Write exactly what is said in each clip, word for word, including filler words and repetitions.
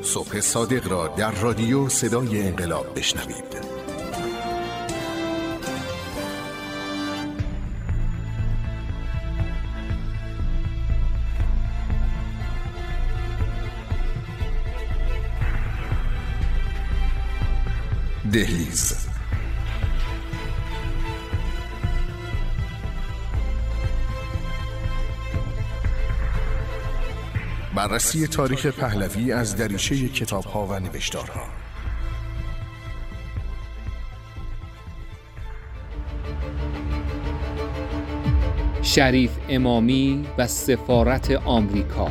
صبح صادق را در رادیو صدای انقلاب بشنوید. دهلیز. بررسی تاریخ پهلوی از دریچه کتاب‌ها و نوشتارها. شریف امامی و سفارت آمریکا.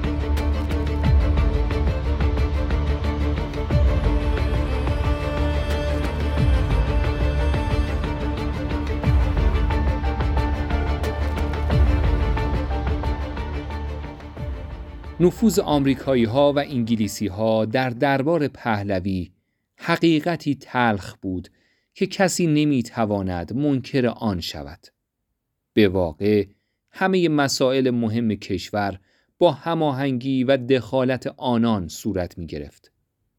نفوذ آمریکایی‌ها و انگلیسی‌ها در دربار پهلوی حقیقتی تلخ بود که کسی نمی‌تواند منکر آن شود. به واقع همه مسائل مهم کشور با هماهنگی و دخالت آنان صورت می‌گرفت.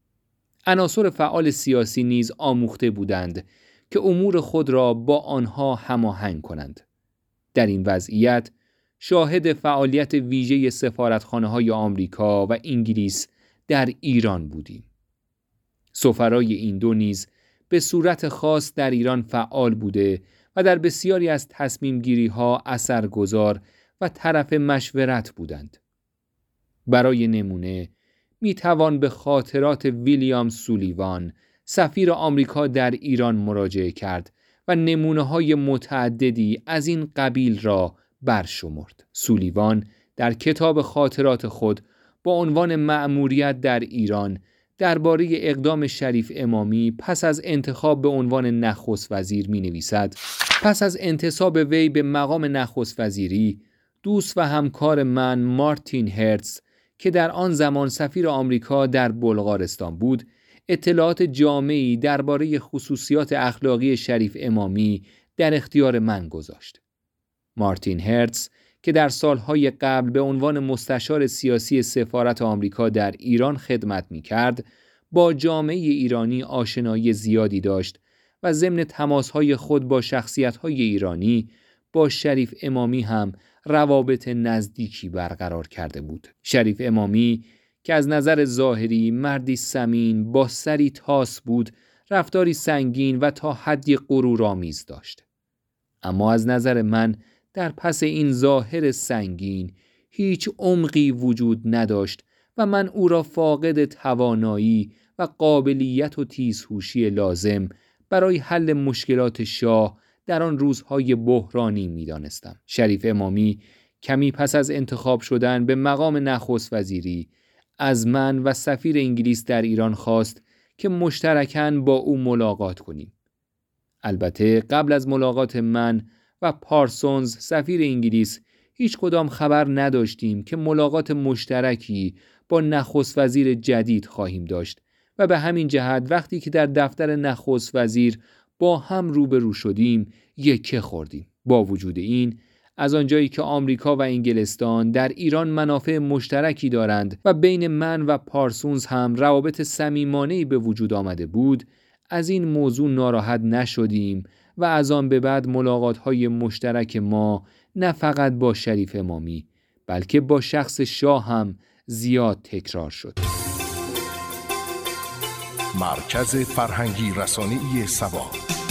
عناصر فعال سیاسی نیز آموخته بودند که امور خود را با آنها هماهنگ کنند. در این وضعیت شاهد فعالیت ویژه سفارتخانه‌های آمریکا و انگلیس در ایران بودیم. سفرای این دو نیز به صورت خاص در ایران فعال بوده و در بسیاری از تصمیم‌گیری‌ها اثرگذار و طرف مشورت بودند. برای نمونه می‌توان به خاطرات ویلیام سولیوان، سفیر آمریکا در ایران مراجعه کرد و نمونه‌های متعددی از این قبیل را برشمرد. سولیوان در کتاب خاطرات خود با عنوان مأموریت در ایران درباره اقدام شریف امامی پس از انتخاب به عنوان نخست وزیر می نویسد: پس از انتصاب وی به مقام نخست وزیری، دوست و همکار من مارتین هرتز که در آن زمان سفیر آمریکا در بلغارستان بود، اطلاعات جامعی درباره خصوصیات اخلاقی شریف امامی در اختیار من گذاشت. مارتین هرتز که در سالهای قبل به عنوان مستشار سیاسی سفارت آمریکا در ایران خدمت می‌کرد، با جامعه ایرانی آشنایی زیادی داشت و ضمن تماس‌های خود با شخصیت‌های ایرانی با شریف امامی هم روابط نزدیکی برقرار کرده بود. شریف امامی که از نظر ظاهری مردی سمین با سری تاس بود، رفتاری سنگین و تا حدی غرورآمیز داشت. اما از نظر من در پس این ظاهر سنگین هیچ عمقی وجود نداشت و من او را فاقد توانایی و قابلیت و تیزهوشی لازم برای حل مشکلات شاه در آن روزهای بحرانی می دانستم. شریف امامی کمی پس از انتخاب شدن به مقام نخست وزیری از من و سفیر انگلیس در ایران خواست که مشترکاً با او ملاقات کنیم. البته قبل از ملاقات من و پارسونز سفیر انگلیس هیچ کدام خبر نداشتیم که ملاقات مشترکی با نخست وزیر جدید خواهیم داشت و به همین جهت وقتی که در دفتر نخست وزیر با هم روبرو شدیم یکه خوردیم. با وجود این، از آنجایی که آمریکا و انگلستان در ایران منافع مشترکی دارند و بین من و پارسونز هم روابط صمیمانه‌ای به وجود آمده بود، از این موضوع ناراحت نشدیم و از آن به بعد ملاقات‌های مشترک ما نه فقط با شریف امامی بلکه با شخص شاه هم زیاد تکرار شد. مرکز فرهنگی رسانه‌ای سبا.